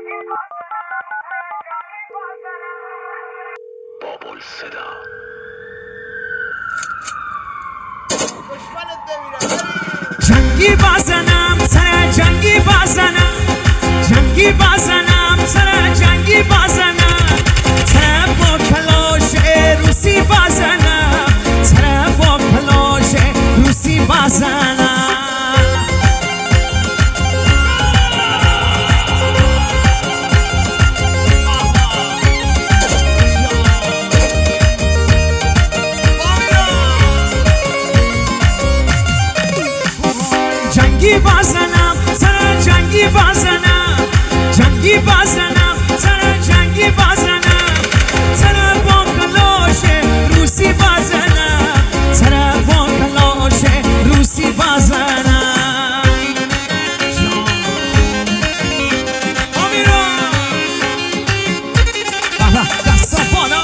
بابل صدا جنگی بازنم سر جنگی بازنم جنگی بازنم سر جنگی بازنم سر با کلاش روسی بازنم سر با کلاش روسی بازنم جنگی بازنم سر جنگی بازنم جنگی بازنم سر جنگی بازنم سر با کلاش روسی بازنم سر با کلاش روسی بازنم آمیرا دستا بالا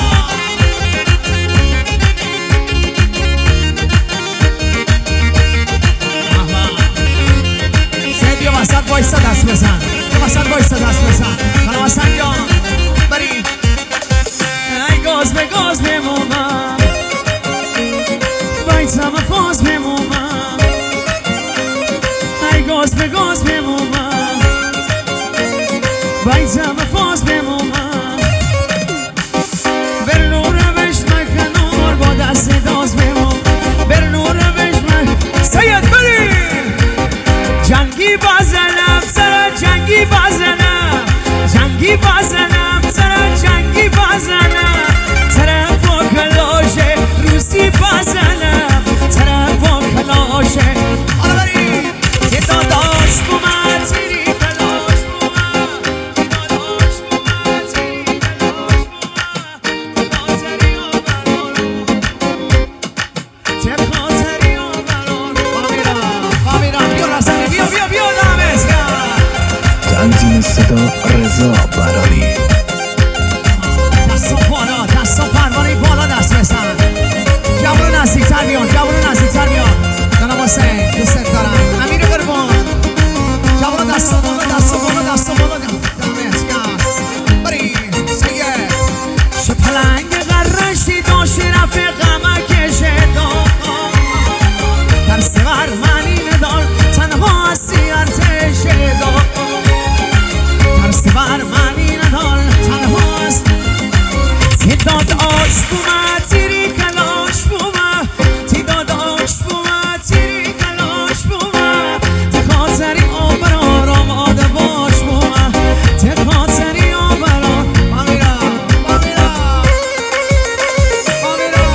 وسط وایستا دست بزن وسط وایستا دست بزن خانم حسن جان بریم ای گاز به گاز بمومم بایتم فاز بمومم ای گاز به گاز بمومم بایتم فاز بمومم بر نور روش مکنور با دست داز بموم بر نور روش سید بریم جنگی بازنم سر جنگی بازنم جنگی بازنم سر جنگی بازنم سر با کلاش روسی بازنم سر با کلاش حالا بریم یه داداش بومد تیری کلاش بومد یه داداش بومد تیری کلاش بومد خاطری آبران چه خاطری آبران فامیرا بیا رسنی بیا بیا بیا تنظیم صدا رضا برانی دستا بالا دستا پروانه بالا دست بزن جوان نزدیکتر بیان جوان نزدیکتر بیان جناب حسین دوست دارم امیر قربان جوان دستا بالا دستا بالا دستا بالا دمت گرم بریم سید چه پلنگ قرشی داشتی رفیقم کشه دار ترس بر منی ندار تنها هستی ارتش دار ترس بر منی ندار تنها هست تعداد آش بومد تیری کلاش بومد تعداد آش بومد تیری کلاش بومد ته خاطری آبرار آماده باش بومد ته خاطری آبرار بامیرا بامیرا بامیرا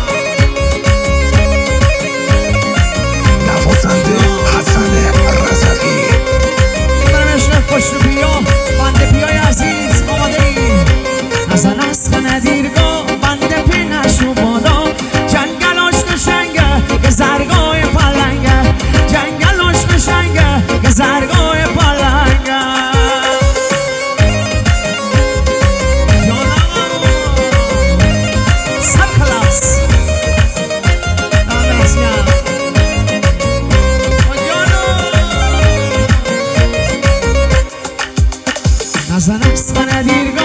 نوازنده حسن رزقی برمشن خوش رو بیا بنده بیای عزیز آماده ای نزن است ندیرگاه بنده پی نشو بالا جنگلاش نشنگه که زرگای پلنگه جنگلاش نشنگه که زرگای پلنگه سر خلاص نزن است ندیرگاه